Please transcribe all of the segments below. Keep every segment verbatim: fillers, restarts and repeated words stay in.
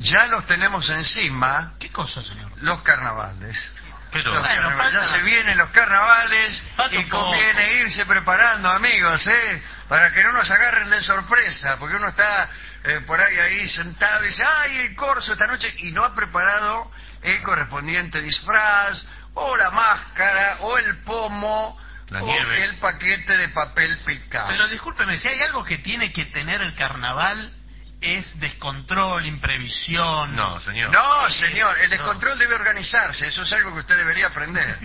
Ya los tenemos encima. ¿Qué cosa, señor? Los carnavales. Pero Los bueno, carnavales. falta... Ya se vienen los carnavales Falta y un poco. conviene irse preparando, amigos, ¿eh? Para que no nos agarren de sorpresa, porque uno está eh, por ahí ahí sentado y dice, ¡ay, el corso esta noche! Y no ha preparado el correspondiente disfraz, o la máscara, o el pomo, La o nieve. el paquete de papel picado. Pero discúlpeme, si hay algo que tiene que tener el carnaval es descontrol, imprevisión. No, señor. No, señor, el descontrol debe organizarse, eso es algo que usted debería aprender.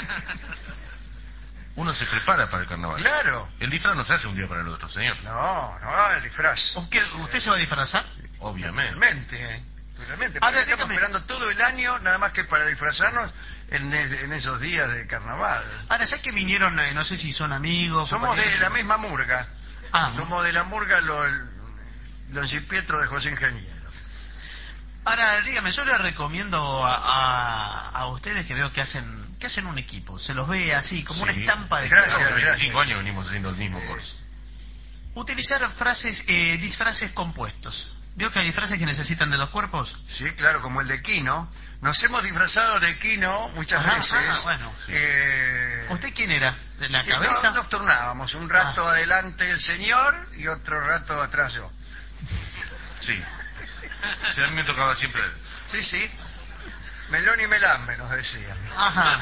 Uno se prepara para el carnaval. Claro. El disfraz no se hace un día para el otro, señor. No, no, el disfraz. ¿O qué? ¿Usted se va a disfrazar? Obviamente. Realmente, eh, realmente. Ahora, Porque estamos dígame. esperando todo el año, nada más que para disfrazarnos en, es- en esos días de carnaval. Ahora, ya que vinieron, eh, no sé si son amigos... Somos de compañeros. la misma murga. Ah, Somos de la murga los Don Pietro de José Ingeniero. ahora, dígame, yo les recomiendo a, a, a ustedes que veo que hacen que hacen un equipo. Se los ve así, como una Sí. estampa de... Gracias, Hace gracias. veinticinco años venimos haciendo el mismo curso. Utilizar frases, eh, disfraces compuestos. ¿Vio que hay disfraces que necesitan de dos cuerpos? Sí, claro, como el de Quino. Nos hemos disfrazado de Quino muchas Ajá, veces. ah, bueno. Sí. Eh, ¿Usted quién era? ¿De la y cabeza? no- nos turnábamos. Un rato Ah. adelante el señor y otro rato atrás yo. Sí. Sí, a mí me tocaba siempre. Sí, sí. Melón y melambe, nos decían. Ajá.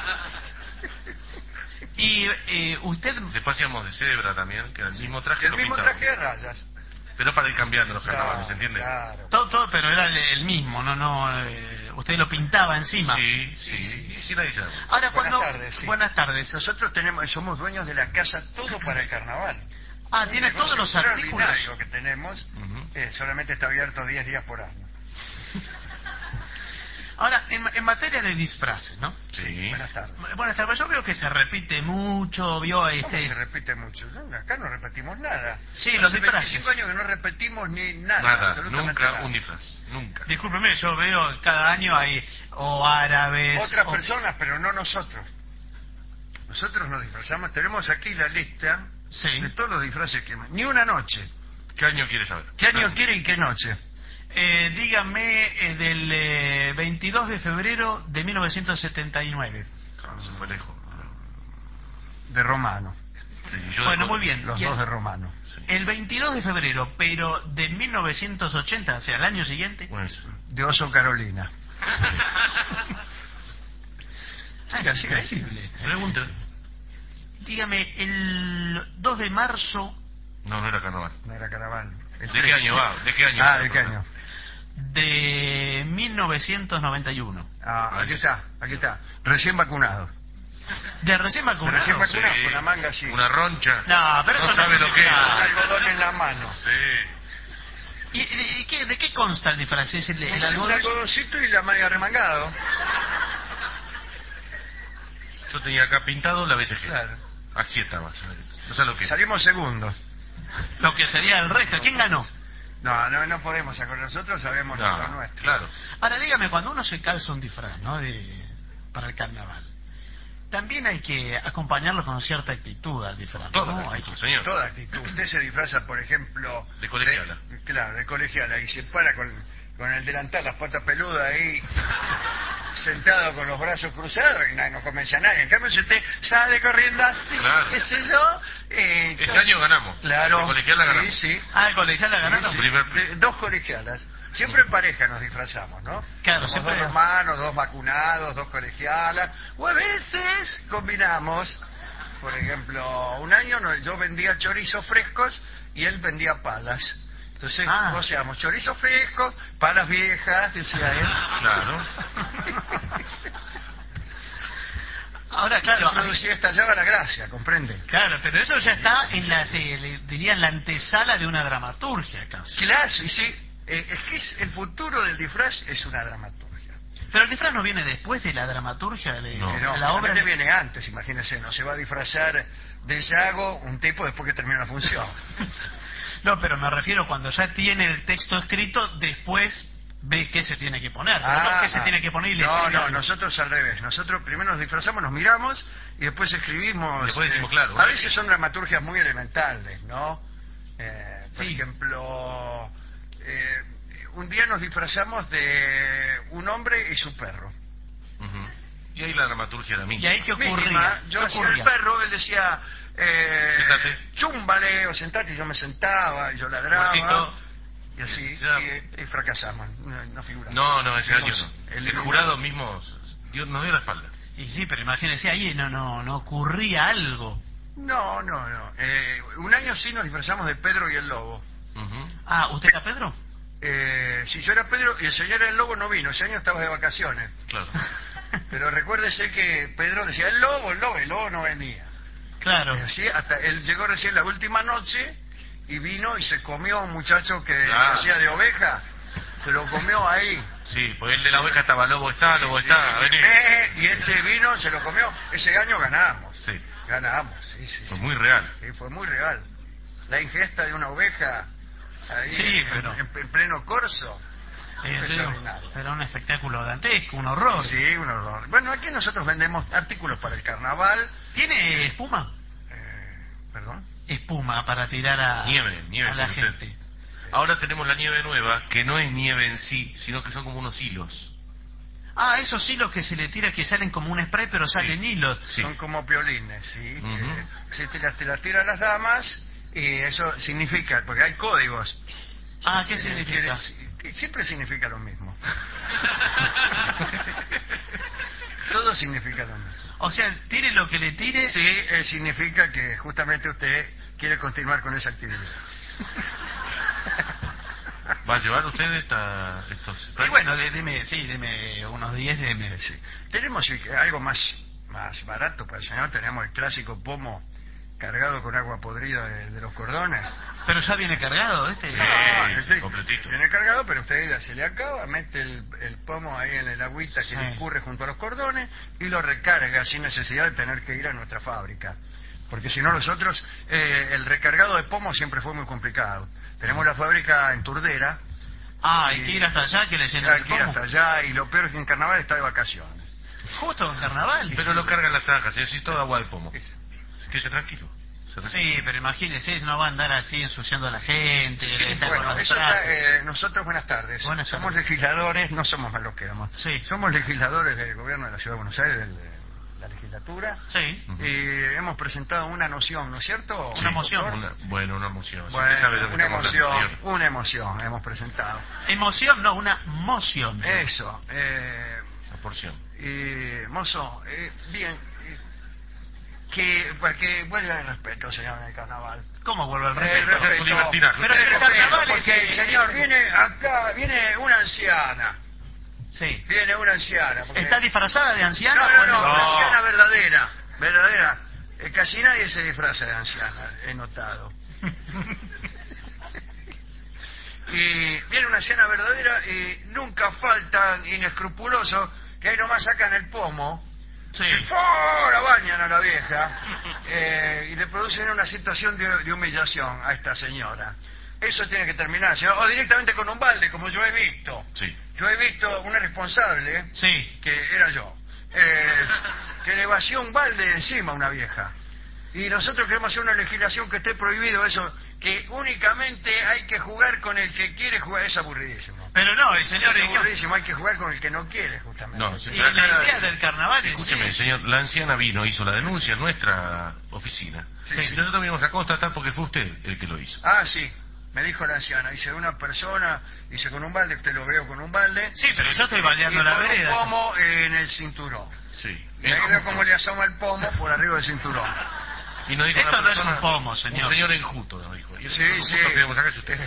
Y eh, usted... Después hacíamos de cebra también, que era el mismo traje. El lo mismo pintábamos. traje de rayas. Pero para ir cambiando los carnavales, Claro, ¿entiende? claro. Todo, todo, pero era el, el mismo, no, no. eh, usted lo pintaba encima. Sí, sí, sí, sí, nadie sabe. Ahora, Buenas cuando... tardes, sí. Buenas tardes. Nosotros tenemos, somos dueños de la casa todo para el carnaval. Ah, tiene Un negocio todos los artículos. extraordinario que tenemos, Ujú. eh, solamente está abierto diez días por año. Ahora, en, en materia de disfraces, ¿no? Sí. Buenas tardes. Buenas tardes. Yo veo que se repite mucho, vio ¿Cómo este... se repite mucho? No, acá no repetimos nada. Sí, Hace los disfraces. veinticinco años que no repetimos ni nada. Nada, absolutamente nunca nada. un disfraz, nunca. Discúlpeme, yo veo cada año hay o árabes... Otras o- personas, pero no nosotros. Nosotros nos disfrazamos, tenemos aquí la lista Sí. de todos los disfraces que... Ni una noche. ¿Qué año quiere saber? ¿Qué año quiere y qué noche? Eh, dígame, eh, del eh, veintidós de febrero de mil novecientos setenta y nueve. Ah, se fue lejos. De Romano. Sí, yo Bueno, de- muy bien. Los Y dos el, de Romano. Sí. el veintidós de febrero, pero de mil novecientos ochenta, o sea, el año siguiente. Bueno, eso. De Oso Carolina. Ah, Siga, es siga, increíble. Pregunta. Dígame, el dos de marzo No, no era carnaval. No era carnaval. El ¿De qué tres. año va? ¿De qué año? Ah, ¿de qué año? de mil novecientos noventa y uno. Ah, aquí está, aquí está. Recién vacunado. De recién vacunado. Recién vacunado. Sí. Con la manga así. Una roncha. No, pero eso no sabe es lo que es. disfraz. Un algodón en la mano. Sí. ¿Y, y- y qué, de qué consta el disfraz? ¿Es el, el Un algodón? algodoncito y la manga remangado. Yo tenía acá pintado la B C G. Claro. Así estaba. No sé lo que es. Salimos segundos. Lo que sería el resto. ¿Quién ganó? No, no, no podemos sacar. Nosotros sabemos lo No, nuestro. claro. Ahora dígame, cuando uno se calza un disfraz, ¿no? De, para el carnaval, también hay que acompañarlo con cierta actitud al disfraz, Todo, ¿no? Hay que... señor. Toda actitud. Usted se disfraza, por ejemplo... De colegiala. de- claro, de colegiala. Y se para con, con el delantal, las patas peludas ahí, sentado con los brazos cruzados y nadie, no convence a nadie. En cambio, si usted sale corriendo así, Claro. qué sé yo... eh, Ese to- año ganamos. Claro. De colegiala ganamos. Sí, sí. Ah, el colegial la ganaron. Sí, sí. Primer- De- dos colegialas. Siempre en pareja nos disfrazamos, ¿no? Claro, Somos siempre- dos hermanos, dos vacunados, dos colegialas. O a veces combinamos. Por ejemplo, un año no- yo vendía chorizos frescos y él vendía palas. Entonces, Ah. negociamos chorizos frescos, palas viejas, decía él. Claro. Ahora, claro, Se producía, estallaba la gracia, ¿comprende? claro, pero eso ya está en la, se, le diría, en la antesala de una dramaturgia, casi. Claro, sí, sí. Eh, es que es, el futuro del disfraz es una dramaturgia. Pero el disfraz no viene después de la dramaturgia de, No. de Pero la obra. realmente viene antes, imagínese, no se va a disfrazar de Yago un tipo después que termina la función. No, pero me refiero cuando ya tiene el texto escrito, después ve qué se tiene que poner. Pero no qué se tiene que poner y le no, escribe no, algo. nosotros al revés. Nosotros primero nos disfrazamos, nos miramos y después escribimos. Después decimos, eh, claro, A ¿no? veces son dramaturgias muy elementales, ¿no? Eh, por Sí. ejemplo, eh, un día nos disfrazamos de un hombre y su perro. Ujú. Y ahí la dramaturgia era misma. ¿Y ahí qué ocurría? Mínima, yo ¿Qué hacía ocurría? el perro, él decía, eh, Sentate. chúmbale o sentate, y yo me sentaba, y yo ladraba, Cortito. y así, Ya. y, y fracasamos, no, no figuramos. No, no, ese año Fuimos no. El, el- jurado mismo dio, nos dio la espalda. Y sí, pero imagínense, ahí no, no, no ocurría algo. No, no, no. Eh, un año sí nos disfrazamos de Pedro y el Lobo. Ujú. Ah, ¿usted era Pedro? Eh, si yo era Pedro y el señor el Lobo no vino, ese año estaba de vacaciones. Claro. Pero recuérdese que Pedro decía, el Lobo, el Lobo, el Lobo no venía. Claro. Y así, hasta él llegó recién la última noche y vino y se comió a un muchacho que Claro. hacía de oveja. Se lo comió ahí. Sí, pues el de la oveja estaba, lobo está, lobo está, y, vení. eh, y este vino, se lo comió. Ese año ganamos. Sí, Ganamos, sí, sí. fue sí. muy real. Sí, fue muy real. La ingesta de una oveja ahí Sí, en, pero- en- en pleno corso. Sí, sí, Extraordinario. era un espectáculo dantesco, un horror. Sí, un horror. Bueno, aquí nosotros vendemos artículos para el carnaval. ¿Tiene espuma? Eh, ¿Perdón? Espuma para tirar a, Nieve, nieve, a la tiene usted. gente. Ahora tenemos la nieve nueva, que no es nieve en sí, sino que son como unos hilos. Ah, esos hilos que se le tira que salen como un spray, pero salen Sí. hilos. Sí. Son como piolines, ¿sí? Ujú. Que se te las, te las tiran las damas y eso significa, porque hay códigos. Ah, ¿qué Eh, significa? quiere- que siempre significa lo mismo. Todo significa lo mismo. O sea, tire lo que le tire. Sí, eh, significa que justamente usted quiere continuar con esa actividad. ¿Va a llevar usted esta, estos... Y bueno, de- deme, sí, deme unos diez, deme. Sí. Tenemos eh, algo más, más barato para el señor. Tenemos el clásico pomo cargado con agua podrida de, de los cordones. Pero ya viene cargado, este. Sí. Ah, este completito. Viene cargado, pero usted se le acaba, mete el, el pomo ahí en el agüita que Sí. le escurre junto a los cordones y lo recarga sin necesidad de tener que ir a nuestra fábrica. Porque si no nosotros, eh, el recargado de pomo siempre fue muy complicado. Tenemos la fábrica en Turdera. Ah, hay que ir hasta allá que le llenen Hay el que ir pomo. hasta allá y lo peor es que en carnaval está de vacaciones. Justo en carnaval. Pero lo cargan las zanjas, y así todo agua de pomo. Quédese tranquilo. Se tranquilo. Sí, pero imagínese, no va a andar así ensuciando a la gente. le está con Bueno, los eso está, trajes. eh, nosotros, buenas tardes. Buenas somos tardes. legisladores, no somos malos que éramos. Sí. Somos legisladores del gobierno de la Ciudad de Buenos Aires, del- de la legislatura. Sí. Ujú. Y hemos presentado una noción, ¿no es cierto? Una Sí, moción. doctor? Una- bueno, una emoción. Si Bueno, usted sabe de lo que una estamos hablando, emoción, señor. una emoción hemos presentado. Emoción, no, una moción. Eso. Eh, Una porción. y, mozo, eh, bien, eh, que, para que vuelva el respeto, señor, en el carnaval. ¿Cómo vuelve al Eh, respeto? respeto. su libertinaje. Pero Eh, si el respeto, carnaval es- porque, señor, viene acá, viene una anciana. Sí. Viene una anciana. porque- ¿Está disfrazada de anciana? No, no, o no, una No. anciana verdadera. Verdadera. Eh, casi nadie se disfraza de anciana, he notado. Y viene una anciana verdadera y nunca faltan inescrupulosos que ahí nomás sacan el pomo. Sí. Y ¡fua! La bañan a la vieja eh, y le producen una situación de, de humillación a esta señora. Eso tiene que terminar, señor. O directamente con un balde, como yo he visto. Sí. Yo he visto una responsable, Sí. que era yo, eh, que le vació un balde encima a una vieja. Y nosotros queremos hacer una legislación que esté prohibido eso, que únicamente hay que jugar con el que quiere jugar. Es aburridísimo. Pero no, el señor... Es aburridísimo, hay que jugar con el que no quiere, justamente. No, sí, Y la idea del carnaval es... Escúcheme, señor, la anciana vino, hizo la denuncia en nuestra oficina. Sí, y sí. nosotros vinimos a constatar porque fue usted el que lo hizo. Ah, sí, me dijo la anciana. Dice, una persona, dice, con un balde, usted lo veo con un balde. Sí, pero yo estoy y baldeando con la un vereda. pomo en el cinturón. Sí. Y ahí veo cómo le asoma el pomo por arriba del cinturón. Y nos dijo Esto una no es persona- un pomo, señor. Un señor enjuto, nos dijo. Y el Sí, enjuto sí. que queremos sacar es usted.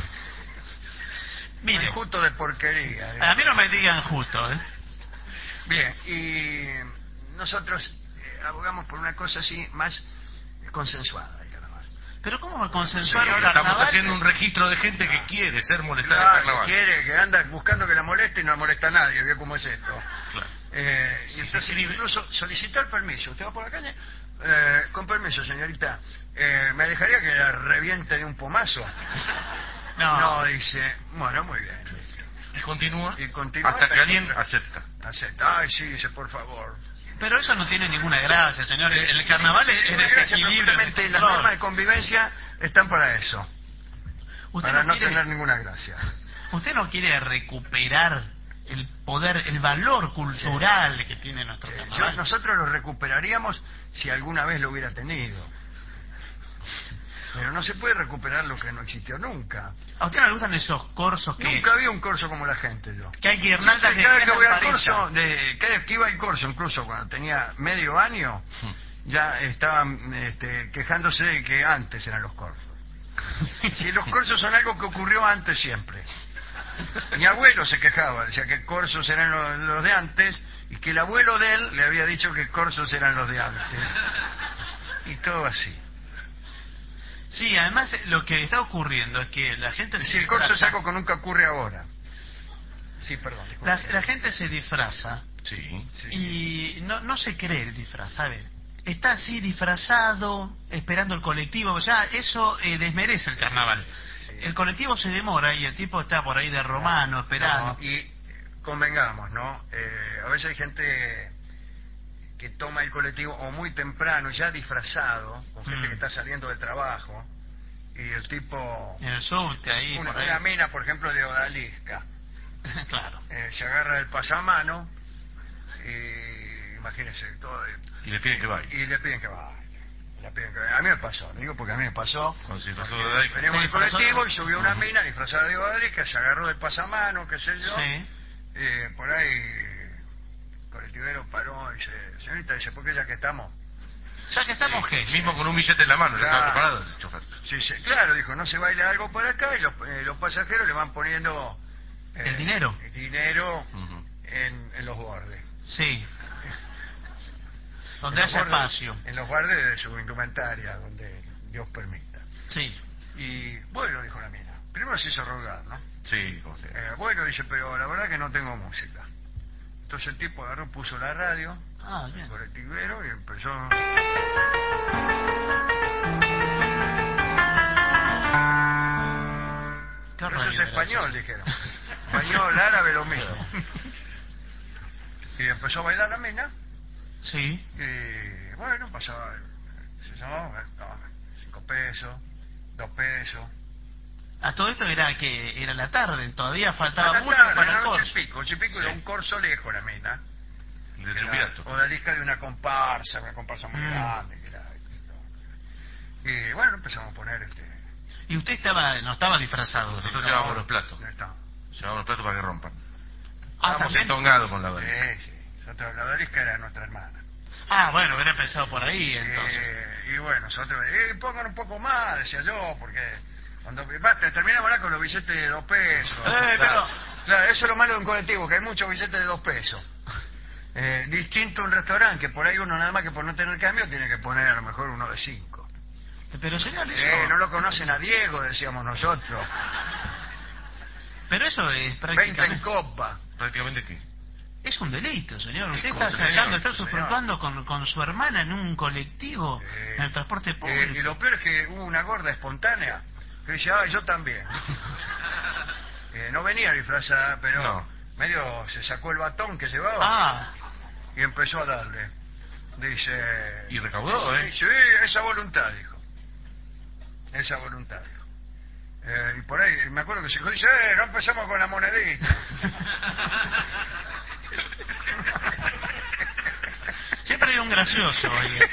Mire, Justo de porquería. eh. a mí no me digan justo, ¿eh? Bien, y nosotros eh, abogamos por una cosa así más consensuada del carnaval. Pero ¿cómo va a consensuar Señor, un Estamos carnaval? haciendo un registro de gente que quiere ser molestada en el Claro, que carnaval. quiere, que anda buscando que la moleste y no molesta a nadie, ve cómo es esto. Claro. Eh, y Sí, entonces se escribe. incluso solicitó el permiso. Usted va por la calle, eh, con permiso, señorita, eh, ¿me dejaría que la reviente de un pomazo? No, No, dice, bueno, muy bien. Y continúa, Y continúa hasta hasta que alguien que- acepta. Acepta. Ay, sí, dice, por favor. pero eso no tiene ninguna gracia, señor. El, el carnaval es, es Gracias, pero desequilibrio. justamente las No. normas de convivencia están para eso. Usted Para no no quiere... tener ninguna gracia. ¿Usted no quiere recuperar el poder, el valor cultural que tiene nuestro Yo- carnaval? nosotros lo recuperaríamos si alguna vez lo hubiera tenido. Pero no se puede recuperar lo que no existió nunca. ¿A usted no le gustan esos corsos que, Nunca había un corso como la gente, yo. que hay guirnaldas de Cada vez que voy al pareja? corso, de, cada vez que iba al corso, incluso cuando tenía medio año, ya estaban este, quejándose de que antes eran los corsos. Si los corsos son algo que ocurrió antes siempre. Mi abuelo se quejaba, decía que corsos eran los, los de antes y que el abuelo de él le había dicho que corsos eran los de antes. Y todo así. Sí, además eh, lo que está ocurriendo es que la gente Es se decir, el corso es disfraza. algo que nunca ocurre ahora. Sí, perdón. disculpe. La, la gente se disfraza Sí. Sí. y no, no se cree el disfraz, ¿sabe? Está así disfrazado, esperando el colectivo. Ya eso eh, desmerece el carnaval. Sí. El colectivo se demora y el tipo está por ahí de romano esperando. No, y convengamos, ¿no? Eh, a veces hay gente que toma el colectivo o muy temprano, ya disfrazado, con gente Mm. que está saliendo del trabajo, y el tipo, En el subte ahí, una, por ahí. una mina, por ejemplo, de odalisca, Claro. eh, se agarra del pasamano, y imagínese, todo, Y le piden que vaya. y le piden que vaya. Le piden que vaya. A mí me pasó, le digo porque a mí me pasó. Cuando se disfrazó Porque de Odalisca. Veníamos Se en el disfrazó- colectivo y subió una Ujú. mina disfrazada de odalisca, se agarró del pasamano, qué sé yo. Sí. Eh, por ahí el colectivero paró y dice, señorita, dice, ¿por qué ya que estamos? Ya que estamos, Sí, ¿qué? mismo con un billete en la mano, ya Claro. estaba preparado el chofer. Sí, sí, claro, dijo, no se baila algo por acá y los, eh, los pasajeros le van poniendo eh, ¿El dinero? el dinero Ujú. en, en los bordes. Sí. Donde En los haya bordes- espacio. En los bordes de su indumentaria, donde Dios permita. Sí. Y bueno, dijo la mina, primero se hizo rogar, ¿no? Sí, como sea. Eh, bueno, dice, pero la verdad que no tengo música. Entonces el tipo agarró, puso la radio, Ah, el bien. colectivero, y empezó... Qué Pero eso es radio era español, eso. dijeron. Español, árabe, lo mismo. Y empezó a bailar la mina, Sí. y bueno, pasaba, se llamaba, no, cinco pesos, dos pesos. A todo esto era que era la tarde, todavía A faltaba la mucho tarde, para el a las ocho corso. y pico, ocho y pico, era Sí. un corso lejos la mina. De que era triunvirato. odalisca de una comparsa, una comparsa muy Mm. grande. Que era, y bueno, empezamos a poner este... Y usted estaba, no estaba disfrazado. Nosotros llevábamos los platos. No está. Llevábamos los platos para que rompan. Ah, Estábamos también. entongados con la odalisca. Sí, sí. Nosotros, la odalisca era nuestra hermana. Ah, bueno, hubiera empezado por ahí entonces. Eh, y bueno, nosotros, eh, pongan un poco más, decía yo, porque cuando basta, terminamos ahora con los billetes de dos pesos. Eh, claro, pero- claro, eso es lo malo de un colectivo, que hay muchos billetes de dos pesos. Eh, distinto a un restaurante, que por ahí uno nada más que por no tener cambio tiene que poner a lo mejor uno de cinco. Pero señor, eso, Eh, no lo conocen a Diego, decíamos nosotros. pero eso es veinte en prácticamente... copa. ¿Prácticamente qué? Es un delito, señor. Usted Es está como sacando, señor, está usufructuando con, con su hermana en un colectivo, Eh, en el transporte eh, público. y lo peor es que hubo una gorda espontánea que dice, ah, yo también. Eh, no venía disfrazada, pero No. medio se sacó el batón que llevaba Ah, y empezó a darle. Dice... Y recaudó, ¿eh? Sí, esa voluntad, dijo. Esa voluntad, dijo. Eh, y por ahí, me acuerdo que se dijo, dice, eh, no empezamos con la monedita. siempre hay un gracioso. oiga.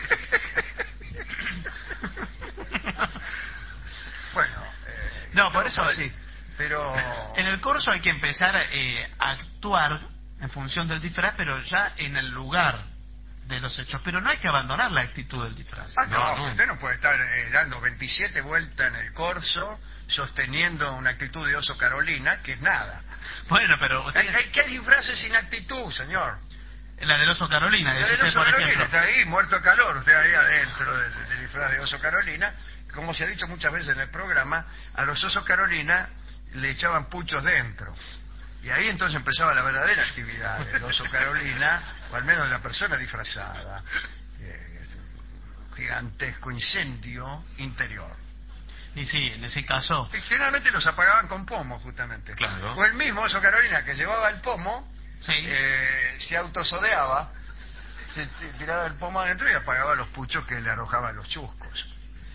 Bueno, eh, No, por todo eso- fue así. Pero... En el corso hay que empezar eh, a actuar en función del disfraz, pero ya en el lugar de los hechos. Pero no hay que abandonar la actitud del disfraz. Ah, no, No, no. usted no puede estar eh, dando veintisiete vueltas en el corso sosteniendo una actitud de oso Carolina, que es nada. Bueno, pero usted- Hay, hay que disfraces sin actitud, señor. la del oso Carolina, El dice usted, oso por Carolina ejemplo. está ahí, muerto de calor, usted ahí adentro del, del disfraz de oso Carolina. Como se ha dicho muchas veces en el programa, a los osos Carolina le echaban puchos dentro. Y ahí entonces empezaba la verdadera actividad del oso Carolina, o al menos la persona disfrazada. Eh, es un gigantesco incendio interior. Y sí, en ese caso, Y generalmente los apagaban con pomo, justamente. Claro. O el mismo oso Carolina que llevaba el pomo, sí. eh, se autosodeaba, se t- tiraba el pomo adentro y apagaba los puchos que le arrojaban los chuscos.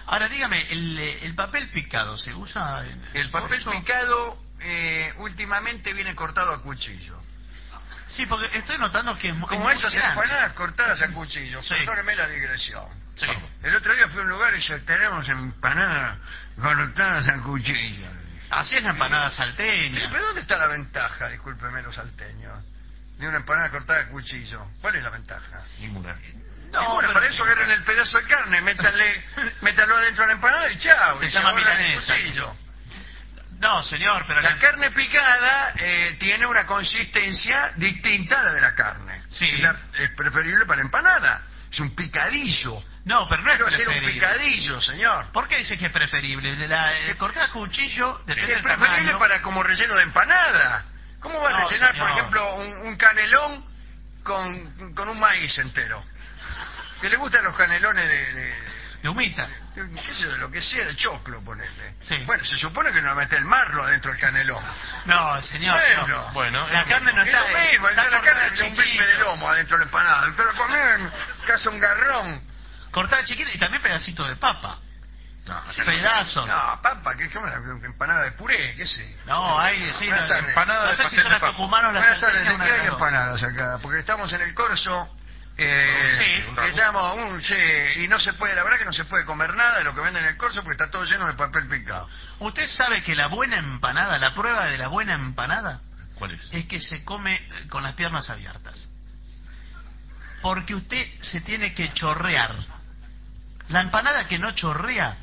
Ahora dígame, ¿el, el papel picado se usa en El papel corso? picado eh, últimamente viene cortado a cuchillo. Sí, porque estoy notando que es mu- Como es muy esas grande. empanadas cortadas a cuchillo. Sí. Perdóneme la digresión. Sí. El otro día fui a un lugar y dice, tenemos empanadas cortadas a cuchillo. Así es la empanada ¿Pero salteña. dónde está la ventaja, discúlpeme los salteños, de una empanada cortada a cuchillo? ¿Cuál es la ventaja? Ninguna. No, Ninguna, pero- para eso agarren el pedazo de carne, métanle, métanlo adentro de la empanada y chao. Se y llama ahorran el milanesa. cuchillo. No, señor, pero... La carne picada eh, tiene una consistencia distinta a la de la carne. Sí. Es, la- es preferible para empanada. Es un picadillo. No, pero no es Quiero hacer un preferible. picadillo, señor. ¿Por qué dice que es preferible? De la, el cortar a cuchillo, depende Es del preferible tamaño. para como relleno de empanada. ¿Cómo vas a No, rellenar, por señor. ejemplo, un, un canelón con, con un maíz entero? ¿Que le gustan los canelones de, de- De humita. de- qué sé yo, de lo que sea, de choclo, ponele? Sí. Bueno, se supone que no mete el marlo adentro del canelón. No, señor. Bueno. no. Bueno, La es- carne no Es está... lo mismo, está la cortada carne es un bife chiquito. de lomo adentro de la empanada. Pero comer casi un garrón. Cortada chiquita y también pedacitos de papa. No, Pedazos. No, No, papa, que es como una empanada de puré, qué sé. hay... Sí, Buenas no, tardes. Empanada no de sé si pastel son de las papa. tucumanos las Buenas tardes, salteñas, ¿de una qué de hay las dos. empanadas acá? Porque estamos en el corso. Eh, Sí, un rato. estamos, un, sí, y no se puede, la verdad que no se puede comer nada de lo que venden en el corso porque está todo lleno de papel picado. ¿Usted sabe que la buena empanada, la prueba de la buena empanada, ¿Cuál es? es que se come eh, con las piernas abiertas? Porque usted se tiene que chorrear. La empanada que no chorrea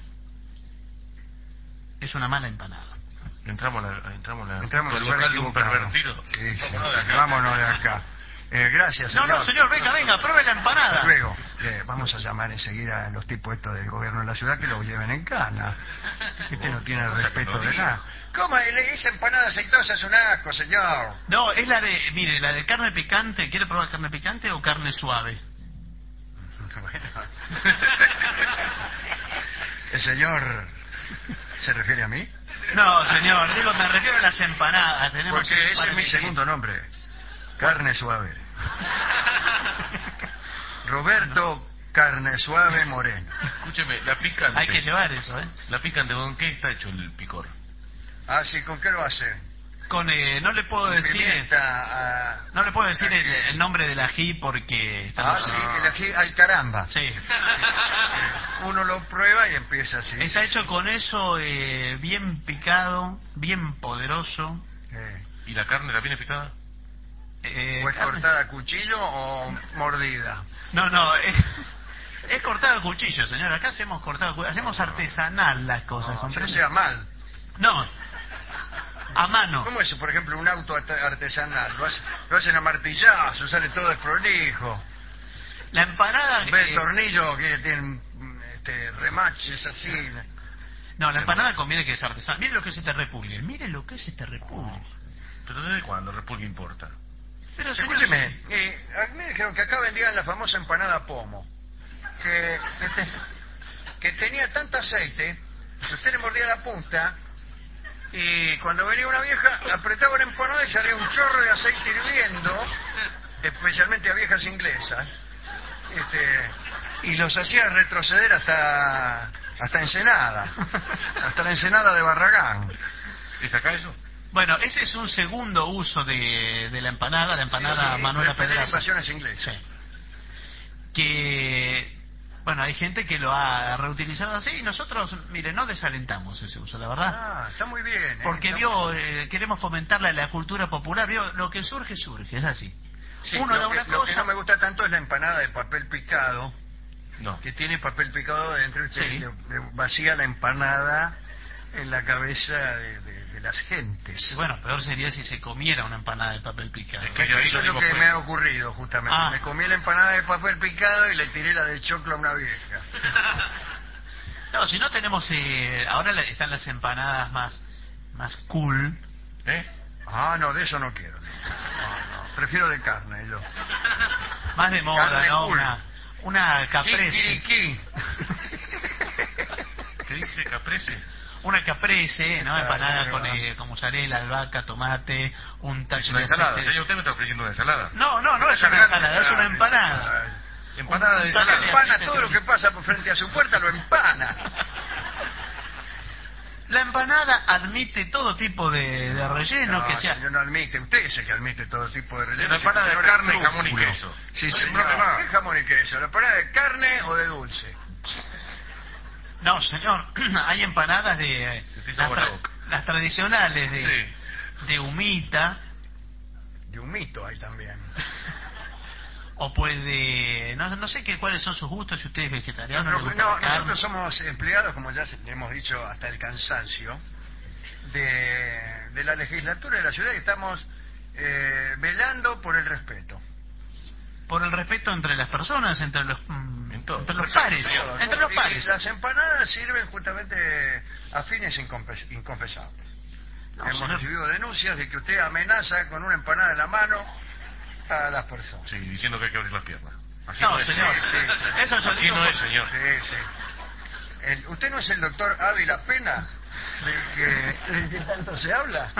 es una mala empanada. Entramos a la, entramos a la, Entramos en al el lugar local de un equivocado. pervertido. Sí, sí, Vámonos sí, de acá. vámonos de acá. Eh, gracias, No, señor. no, señor, venga, venga, pruebe la empanada. Luego, eh, vamos a llamar enseguida a los tipos estos del gobierno de la ciudad que los lleven en cana. Este no tiene el Cosa que respeto no de diga. nada. ¿Cómo? Le- Esa empanada aceitosa es un asco, señor. No, es la de, mire, la de carne picante. ¿Quiere probar carne picante o carne suave? Bueno. ¿El señor se refiere a mí? No, señor, digo, me refiero a las empanadas. Tenemos Porque ese para es mi elegir. segundo nombre. Carne suave. Roberto Carne Suave Moreno. Escúcheme, la picante. Hay que llevar eso, ¿eh? La picante, ¿con qué está hecho el picor? Ah, sí, ¿con qué lo hace? Con, eh, no le puedo decir, Pimienta, ah, no le puedo decir el, el nombre del ají porque ah, estamos... sí, el ají, ay caramba. Sí. Uno lo prueba y empieza así. Está hecho con eso eh, bien picado, bien poderoso. Eh, ¿Y la carne también es picada? Eh, ¿O es carne- cortada a cuchillo o mordida? No, no, es, es cortado a cuchillo, señor. Acá hacemos cortado, a cu- hacemos artesanal las cosas, No, ¿comprende? o sea, mal. No, a mano. ¿Cómo es, por ejemplo, un auto art- artesanal? Lo, hace- lo hacen a martillazos, sale todo desprolijo. La empanada... Ve el eh, tornillo que tienen este, remaches así. no, la empanada conviene que es artesanal. Mire lo que es este repulgue. Mire lo que es este repulgue. ¿Pero desde cuándo repulgue importa? Pero, señor, Escúcheme, eh, a mí me dijeron que acá vendían la famosa empanada pomo. Que, que, te- que tenía tanto aceite, que usted le mordía la punta, y cuando venía una vieja, apretaba la empanada y salía un chorro de aceite hirviendo, especialmente a viejas inglesas, este, y los hacía retroceder hasta, hasta Ensenada, hasta la Ensenada de Barragán. ¿Es acá eso? Bueno, ese es un segundo uso de, de la empanada, la empanada Sí, sí, Manuela repelé Pedraza. invasiones inglesas. Sí. Que, bueno, hay gente que lo ha reutilizado así y nosotros, mire, no desalentamos ese uso, la verdad. Ah, está muy bien. ¿eh? Porque Está vio, muy bien. eh, queremos fomentar la, la cultura popular, vio, lo que surge, surge, es así. Sí, Uno lo da que, una lo que cosa... no me gusta tanto es la empanada de papel picado, No. que tiene papel picado dentro y usted Sí. le- le vacía la empanada en la cabeza de, de- de las gentes. Y bueno, peor sería si se comiera una empanada de papel picado. Es que yo ahí Eso lo es lo digo, que pues. me ha ocurrido justamente. Ah. Me comí la empanada de papel picado y le tiré la de choclo a una vieja. No, si no tenemos... eh, ahora la- están las empanadas más, más cool. ¿Eh? Ah, no, de eso no quiero. No, no, prefiero de carne yo. Más de moda, Carne ¿no? cool. Una, una caprese. Kikiriki. ¿Qué dice caprese? Una caprese, ¿no? Claro, Empanada claro. con, eh, con mozzarella, albahaca, tomate, un Es tacho una de ensalada. aceite. Señor, usted me está ofreciendo una ensalada. No, no, no es una ensalada, es una empanada. Empanada de Un tacho ensalada. de Empana aceite todo lo que pasa por frente a su puerta, lo empana. La empanada admite todo tipo de, de relleno No, que sea. señor, no admite. Usted es el que admite todo tipo de relleno. La empanada de Señor, carne, escrúpulo. jamón y queso. Sí, No hay señor. problema. ¿Qué jamón y queso? ¿La empanada de carne o de dulce? No, señor, hay empanadas de Se te hizo las, agua la tra- boca. las tradicionales de, Sí. de humita, De un mito hay también. o pues de... No, no sé qué cuáles son sus gustos, si usted es vegetariano. No, le gusta no, la carne. nosotros somos empleados, como ya se- le hemos dicho hasta el cansancio, de, de la legislatura de la ciudad y estamos eh, velando por el respeto. Por el respeto entre las personas, entre los, mm, En todo. entre los Respeto, pares, señor. entre los Y pares. las empanadas sirven justamente a fines inconfes- inconfesables. No, Hemos señor. recibido denuncias de que usted amenaza con una empanada en la mano a las personas. Sí, diciendo que hay que abrir las piernas. Así No, es. señor. Sí, sí, sí. Eso yo Así digo no por- es, señor. Sí, sí. El- ¿Usted no es el doctor Ávila Pena del que, del que tanto se habla?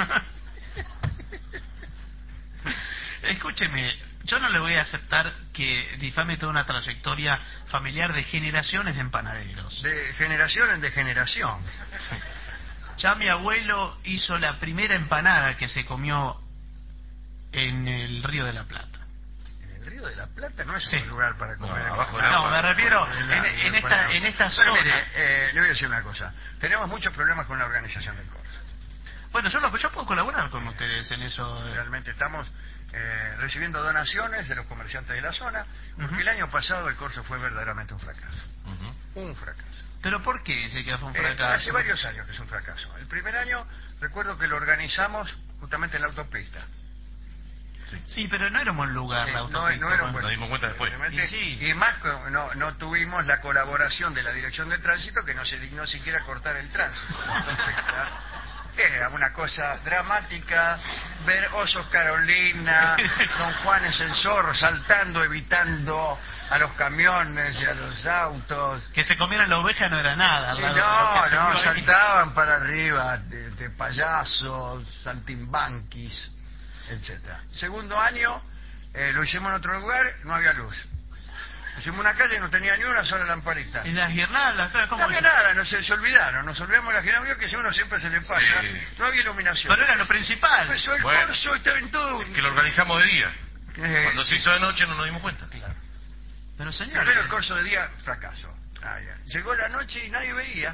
Escúcheme, yo no le voy a aceptar que difame toda una trayectoria familiar de generaciones de empanaderos. De generación en degeneración. Ya mi abuelo hizo la primera empanada que se comió en el Río de la Plata. En el Río de la Plata no es Sí. un lugar para comer. No, abajo del No, agua. me refiero En en, la- en esta, en esta Pero zona. mire, eh, le voy a decir una cosa. Tenemos muchos problemas con la organización del corso. Bueno, yo, lo, yo puedo colaborar con ustedes en eso. eh. Realmente estamos eh, recibiendo donaciones de los comerciantes de la zona, porque Ujú. el año pasado el corso fue verdaderamente un fracaso. Ujú. Un fracaso. ¿Pero por qué ese que fue un Eh, fracaso? hace varios años que es un fracaso. El primer año recuerdo que lo organizamos justamente en la autopista. Sí, pero no era un buen lugar Eh, la no, autopista. no era un pues. buen Nos dimos cuenta después. Evidentemente, Y sí. y más que no, no tuvimos la colaboración de la dirección de tránsito que no se dignó siquiera cortar el tránsito. Autopista. Era una cosa dramática ver osos Carolina, Don Juanes el Zorro saltando, evitando a los camiones y a los autos. Que se comieran la oveja no era nada. al Y lado de lo no, que se no, vio ahí. saltaban para arriba de, de payasos, saltimbanquis, etcétera. Segundo año, eh, lo hicimos en otro lugar, no había luz. Hicimos una calle y no tenía ni una sola lamparita. Y las guirnaldas, claro, No ¿cómo había hizo? nada, no se, se olvidaron, nos olvidamos la girada, que si a uno siempre se le pasa, Sí. no había iluminación. Pero era lo principal. Empezó el Bueno. corso, estaba en todo. Que lo organizamos de día. Eh, Cuando se hizo de noche no nos dimos cuenta. claro. Pero señor, Primero el corso de día, fracaso. Ah, ya. Llegó la noche y nadie veía.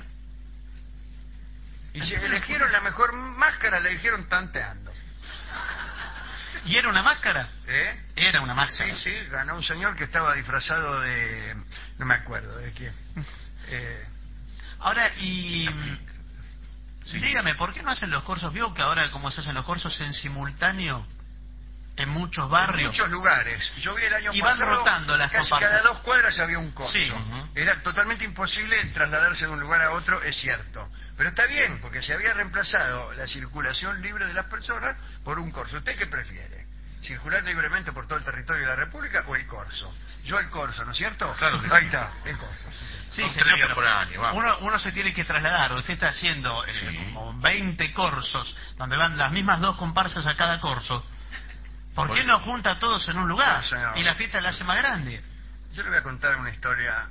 Y se eligieron la mejor máscara, la eligieron tanteando. ¿y era una máscara? ¿Eh? Era una máscara. Sí, sí, ganó un señor que estaba disfrazado de... no me acuerdo de quién. Eh, Ahora, y... Sí. Dígame, ¿por qué no hacen los cursos? Vio que ahora como se hacen los cursos en simultáneo en muchos en barrios. muchos lugares. Yo vi el año Y van pasado, rotando las casi comparsas. cada dos cuadras había un corso. Sí. Ujú. Era totalmente imposible trasladarse de un lugar a otro, es cierto. Pero está bien, porque se había reemplazado la circulación libre de las personas por un corso. ¿Usted qué prefiere? ¿Circular libremente por todo el territorio de la República o el corso? Yo el corso, ¿no es cierto? Claro que Ahí sí. está, el corso. sí, sí. Sí, Son señor, tres días pero por año, vamos. uno, uno se tiene que trasladar. Usted está haciendo eh, Sí. como veinte corsos, donde van las mismas dos comparsas a cada corso. ¿Por qué Porque- no junta a todos en un lugar? No, señor. Y la fiesta la hace más grande. Yo le voy a contar una historia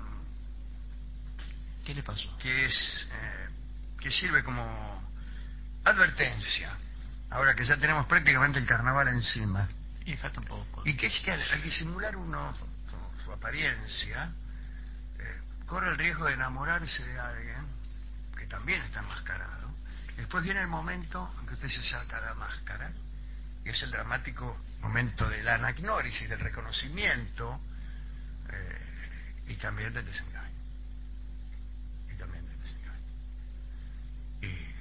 ¿Qué le pasó? que es eh, que sirve como advertencia. Ahora que ya tenemos prácticamente el carnaval encima. Y falta un poco. Y que es que al, al disimular uno su, su apariencia, eh, corre el riesgo de enamorarse de alguien que también está enmascarado. Después viene el momento en que usted se saca la máscara, y es el dramático momento de la anagnórisis, del reconocimiento, eh, y también del desengaño. Y también del desengaño. Y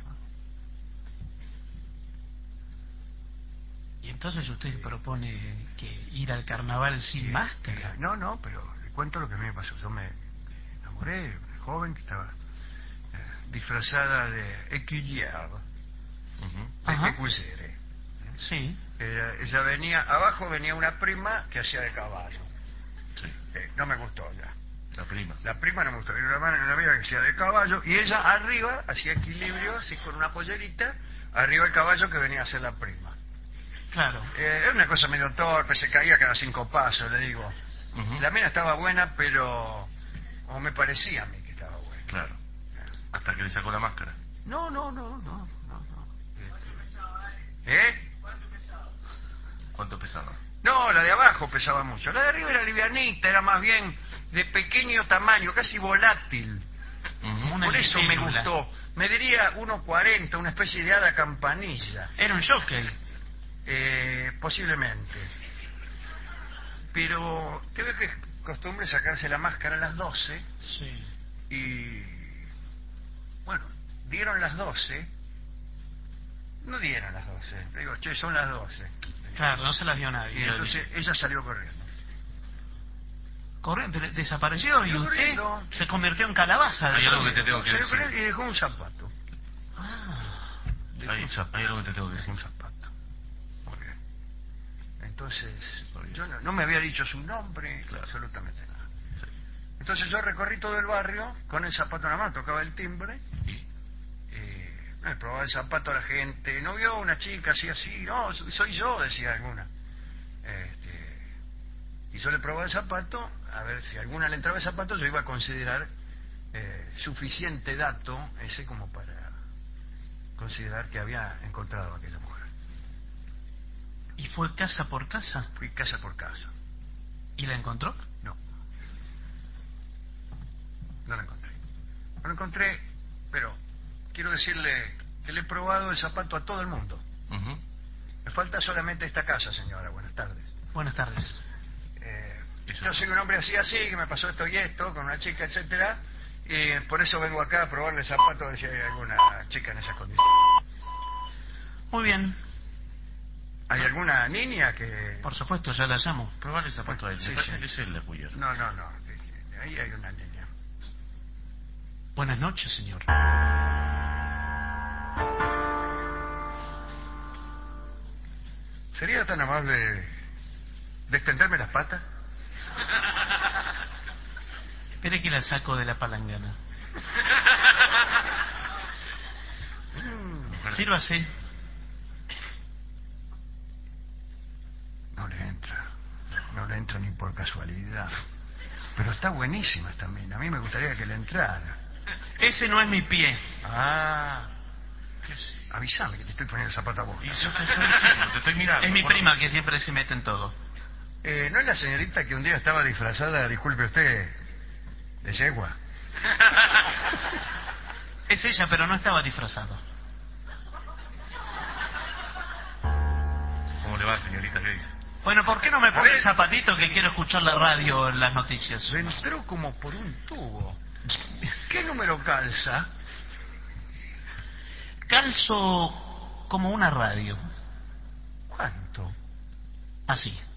Y entonces usted propone que ir al carnaval sin Y- máscara. y- No, no, pero le cuento lo que a mí me pasó. Yo me enamoré de una joven que estaba eh, disfrazada de equilier, Ujú. de Ajá. ecusere. Sí. Ella, ella venía, abajo venía una prima que hacía de caballo. Sí, Eh, no me gustó ya. la prima. La prima no me gustó. Era una, hermana- una amiga que hacía de caballo y ella arriba hacía equilibrio, así con una pollerita, arriba el caballo que venía a ser la prima. Claro. Eh, era una cosa medio torpe, se caía cada cinco pasos, le digo. Ujú. La mina estaba buena, pero... o me parecía a mí que estaba buena. Claro. Hasta que le sacó la máscara. No, no, no, no, no, no. ¿Eh? ¿Cuánto pesaba? No, la de abajo pesaba mucho. La de arriba era livianita, era más bien de pequeño tamaño, casi volátil. Ujú. Una Por eso me libélula. gustó. Me diría uno cuarenta, una especie de hada campanilla. Era un jockey. Eh, posiblemente. Pero creo que es costumbre sacarse la máscara a las doce Sí. y... Bueno, dieron las doce. No dieron las doce. Le digo, che, son las doce. Claro, no se las dio nadie. Y entonces ella salió corriendo. Corre- pero desapareció y Salió usted corriendo. se convirtió en calabaza. Hay algo que te tengo que Salió decir. corriendo y dejó un zapato. Ah, Dejó Hay, un zapato. hay algo que te tengo que decir. Un zapato. Muy bien. Entonces, yo no, no me había dicho su nombre, Claro. absolutamente nada. Sí. Entonces yo recorrí todo el barrio con el zapato en la mano, tocaba el timbre, ¿Y? eh, me probaba el zapato a la gente, no vio una chica así, así, no, soy yo, decía alguna. Este, y yo le probaba el zapato, a ver si alguna le entraba el zapato, yo iba a considerar eh, suficiente dato ese como para considerar que había encontrado a aquella mujer. ¿y fue casa por casa? Fui casa por casa. ¿Y la encontró? No. No la encontré. No la encontré, pero quiero decirle que le he probado el zapato a todo el mundo. Ujú. Me falta solamente esta casa, señora. Buenas tardes. Buenas tardes. Eh, Eso. yo soy un hombre así, así, que me pasó esto y esto, con una chica, etcétera, y por eso vengo acá a probarle el zapato a ver si hay alguna chica en esas condiciones. Muy bien, ¿Hay alguna niña que...? por supuesto, ya la llamo. Probale el zapato a él. Sí, Me parece sí. que es él la cuya. No, no, no. Ahí hay una niña. Buenas noches, señor. ¿Sería tan amable de extenderme las patas? Espere que la saco de la palangana. Mm, Sírvase. no le entra. No le entra ni por casualidad. Pero está buenísima también. A mí me gustaría que le entrara. Ese no es mi pie. Ah, avísame que te estoy poniendo el zapato a vos. Y yo te estoy diciendo, te estoy mirando. Es mi Bueno, prima que siempre se mete en todo. Eh, ¿No es la señorita que un día estaba disfrazada, disculpe usted, de yegua? Es ella, pero no estaba disfrazado. ¿Cómo le va, señorita? ¿Qué dice? Bueno, ¿por qué no me A pone ver. el zapatito que quiero escuchar la radio en las noticias? Se entró como por un tubo. ¿Qué número calza? Calzo como una radio. ¿Cuánto? Así.